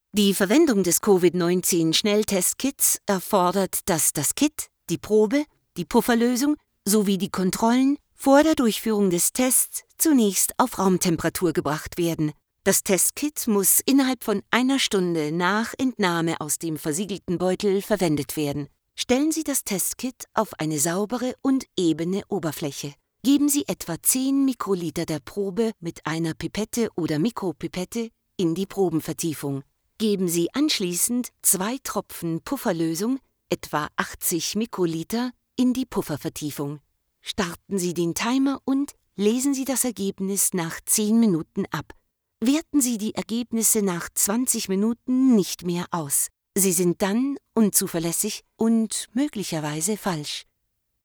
Die Verwendung des Covid-19-Schnelltestkits erfordert, dass das Kit, die Probe, die Pufferlösung sowie die Kontrollen vor der Durchführung des Tests zunächst auf Raumtemperatur gebracht werden. Das Testkit muss innerhalb von 1 Stunde nach Entnahme aus dem versiegelten Beutel verwendet werden. Stellen Sie das Testkit auf eine saubere und ebene Oberfläche. Geben Sie etwa 10 Mikroliter der Probe mit einer Pipette oder Mikropipette in die Probenvertiefung. Geben Sie anschließend 2 Tropfen Pufferlösung, etwa 80 Mikroliter, in die Puffervertiefung. Starten Sie den Timer und lesen Sie das Ergebnis nach 10 Minuten ab. Werten Sie die Ergebnisse nach 20 Minuten nicht mehr aus. Sie sind dann unzuverlässig und möglicherweise falsch.